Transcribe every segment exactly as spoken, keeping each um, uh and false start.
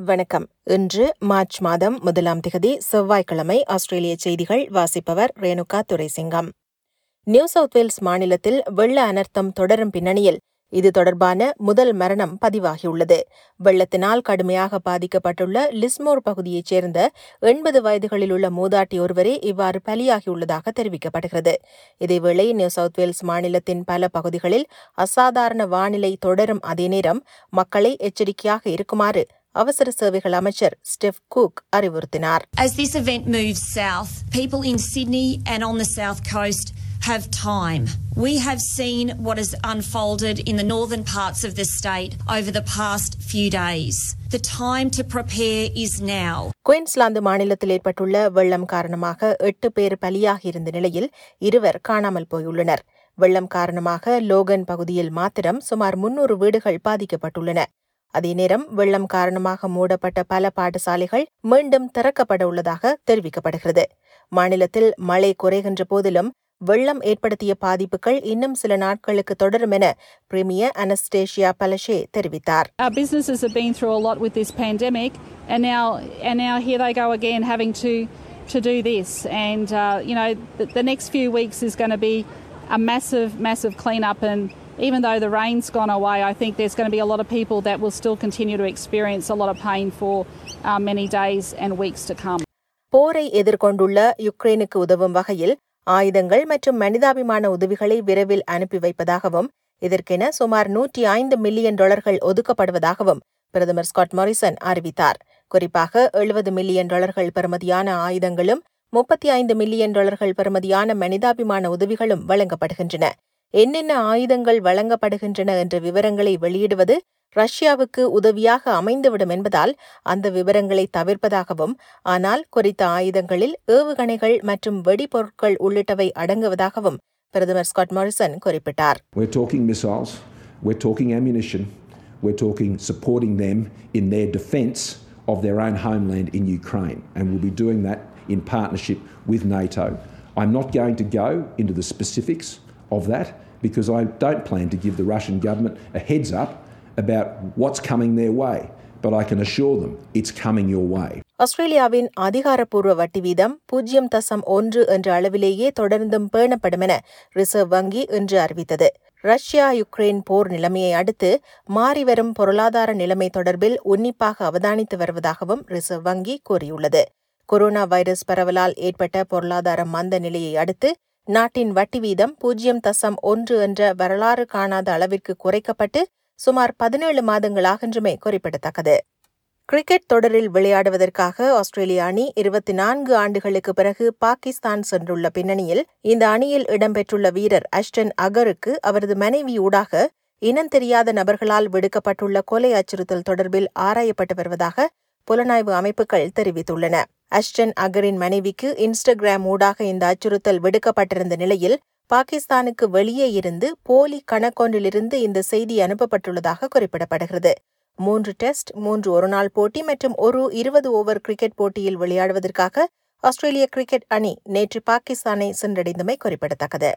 வணக்கம். இன்று மார்ச் மாதம் முதலாம் திகதி செவ்வாய்க்கிழமை. ஆஸ்திரேலிய செய்திகள் வாசிப்பவர் Renuka Thuraisingam. New South Wales மாநிலத்தில் வெள்ள அனர்த்தம் தொடரும் பின்னணியில் இது தொடர்பான முதல் மரணம் பதிவாகியுள்ளது. வெள்ளத்தினால் கடுமையாக பாதிக்கப்பட்டுள்ள லிஸ்மோர் பகுதியைச் சேர்ந்த எண்பது வயதுகளில் உள்ள மூதாட்டி ஒருவரே இவ்வாறு பலியாகியுள்ளதாக தெரிவிக்கப்படுகிறது. இதேவேளை நியூ சவுத் வேல்ஸ் மாநிலத்தின் பல பகுதிகளில் அசாதாரண வானிலை தொடரும் அதே நேரம் மக்களை எச்சரிக்கையாக இருக்குமாறு அவசர சேவைகள் அமைச்சர் ஸ்டெஃப் குக் அறிவுறுத்தினார். As this event moves south, people in Sydney and on the south coast have time. We have seen what has unfolded in the northern parts of the state over the past few days. The time to prepare is now. Queensland மாநிலத்தில் ஏற்பட்டுள்ள வெள்ளம் காரணமாக எட்டு பேர் பலியாகியிருந்த நிலையில் இருவர் காணாமல் போயுள்ளனர். வெள்ளம் காரணமாக லோகன் பகுதியில் மாத்திரம் சுமார் முன்னூறு வீடுகள் பாதிக்கப்பட்டுள்ளன. அதே நேரம் வெள்ளம் காரணமாக மூடப்பட்ட பல பாடசாலைகள் மீண்டும் திறக்கப்பட உள்ளதாக தெரிவிக்கப்படுகிறது. மாநிலத்தில் மழை குறைகின்ற போதிலும் வெள்ளம் ஏற்படுத்திய பாதிப்புகள் இன்னும் சில நாட்களுக்கு தொடரும் என பிரீமியர் அனஸ்டேஷியா பலஷே தெரிவித்தார். Our businesses have been through a lot with this pandemic, and now and now here they go again having to to do this. And uh, you know the, the next few weeks is going to be a massive, massive clean-up, and even though the rain's gone away, I think there's going to be a lot of people that will still continue to experience a lot of pain for uh, many days and weeks to come. போரை எதிர்கொண்டுள்ள யுக்ரைனுக்கு உதவும் வகையில் ஆயுதங்கள் மற்றும் மனிதாபிமான உதவிகளை விரைவில் அனுப்பி வைப்பதாகவும் இதற்கென சுமார் நூற்றி ஐந்து மில்லியன் டாலர்கள் ஒதுக்கப்படுவதாகவும் பிரதமர் ஸ்காட் மாரிசன் அறிவித்தார். குறிப்பாக எழுபது மில்லியன் டாலர்கள் பெறுமதியான ஆயுதங்களும் முப்பத்தி ஐந்து மில்லியன் டாலர்கள் பெறுமதியான மனிதாபிமான உதவிகளும் வழங்கப்படுகின்றன. என்னென்ன ஆயுதங்கள் வழங்கப்படுகின்றன என்ற விவரங்களை வெளியிடுவது ரஷ்யாவுக்கு உதவியாக அமைந்துவிடும் என்பதால் அந்த விவரங்களை தவிர்ப்பதாகவும், ஆனால் குறித்த ஆயுதங்களில் ஏவுகணைகள் மற்றும் வெடிபொருட்கள் உள்ளிட்டவை அடங்குவதாகவும் பிரதமர் ஸ்காட் மாரிசன் குறிப்பிட்டார். We're talking missiles, we're talking ammunition, we're talking supporting them in their defence of their own homeland in Ukraine, and we'll be doing that in partnership with NATO. I'm not going to go into the specifics of that because I don't plan to give the Russian government a heads up about what's coming their way, but I can assure them it's coming your way. ஆஸ்திரேலியாவின் அதிகாரப்பூர்வ வட்டி வீதம் பூஜ்ஜியம் தசம் ஒன்று என்ற அளவிலேயே தொடர்ந்தும் பேணப்படும் என ரிசர்வ் வங்கி இன்று அறிவித்தது. ரஷ்யா யுக்ரைன் போர் நிலைமையை அடுத்து மாறிவரும் பொருளாதார நிலைமை தொடர்பில் உன்னிப்பாக அவதானித்து வருவதாகவும் ரிசர்வ் வங்கி கூறியுள்ளது. கொரோனா வைரஸ் பரவலால் ஏற்பட்ட பொருளாதார மந்த நிலையை அடுத்து நாட்டின் வட்டி வீதம் பூஜ்ஜியம் தசம் ஒன்று என்ற வரலாறு காணாத அளவிற்கு குறைக்கப்பட்டு சுமார் பதினேழு மாதங்களாகின்றமை குறிப்பிடத்தக்கது. கிரிக்கெட் தொடரில் விளையாடுவதற்காக ஆஸ்திரேலிய அணி இருபத்தி நான்கு ஆண்டுகளுக்கு பிறகு பாகிஸ்தான் சென்றுள்ள பின்னணியில் இந்த அணியில் இடம்பெற்றுள்ள வீரர் அஷ்டன் அகருக்கு அவரது மனைவி ஊடாக இனம் தெரியாத நபர்களால் விடுக்கப்பட்டுள்ள கொலை அச்சுறுத்தல் தொடர்பில் ஆராயப்பட்டு வருவதாக புலனாய்வு அமைப்புகள் தெரிவித்துள்ளன. அஷ்டன் அகரின் மனைவிக்கு இன்ஸ்டாகிராம் ஊடாக இந்த அச்சுறுத்தல் விடுக்கப்பட்டிருந்த நிலையில் பாகிஸ்தானுக்கு வெளியே இருந்து போலி கணக்கொன்றிலிருந்து இந்த செய்தி அனுப்பப்பட்டுள்ளதாக குறிப்பிடப்படுகிறது. மூன்று டெஸ்ட், மூன்று ஒருநாள் போட்டி மற்றும் ஒரு இருபது ஓவர் கிரிக்கெட் போட்டியில் விளையாடுவதற்காக ஆஸ்திரேலிய கிரிக்கெட் அணி நேற்று பாகிஸ்தானை சென்றடைந்தமை குறிப்பிடத்தக்கது.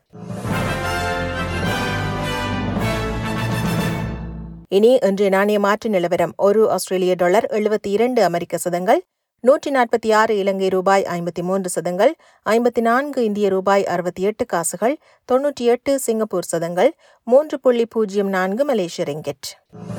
இனி இன்றைய நாணய மாற்று நிலவரம். ஒரு ஆஸ்திரேலிய டாலர் எழுபத்தி இரண்டு அமெரிக்க சதங்கள், நூற்றி நாற்பத்தி ஆறு இலங்கை ரூபாய் ஐம்பத்தி மூன்று சதங்கள், ஐம்பத்தி நான்கு இந்திய ரூபாய் அறுபத்தி எட்டு காசுகள், தொன்னூற்றி எட்டு சிங்கப்பூர் சதங்கள், மூன்று புள்ளி பூஜ்ஜியம் நான்கு மலேசிய ரிங்கிட்.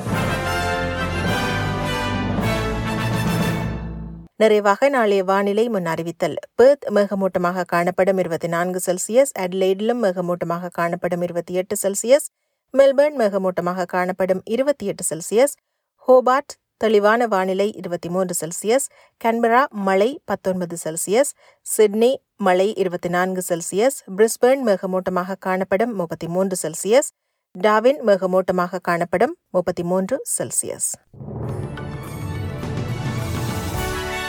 நிறைவாக நாளைய வானிலை முன் அறிவித்தல். பெர்த் மேகமூட்டமாக காணப்படும் இருபத்தி நான்கு செல்சியஸ், அட்லைடிலும் மேகமூட்டமாக காணப்படும் இருபத்தி எட்டு செல்சியஸ், மெல்பர்ன் மேகமூட்டமாக காணப்படும் இருபத்தி எட்டு செல்சியஸ், ஹோபார்ட் தெளிவான வானிலை இருபத்தி மூன்று செல்சியஸ், கேன்பரா மழை பத்தொன்பது செல்சியஸ், சிட்னி மழை இருபத்தி நான்கு செல்சியஸ், பிரிஸ்பேர்ன் மேகமூட்டமாக காணப்படும் முப்பத்தி மூன்று செல்சியஸ், டார்வின் மேகமூட்டமாக காணப்படும் முப்பத்தி மூன்று செல்சியஸ்.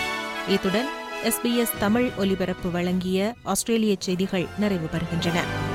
இத்துடன் எஸ்பிஎஸ் தமிழ் ஒலிபரப்பு வழங்கிய ஆஸ்திரேலிய செய்திகள் நிறைவு பெறுகின்றன.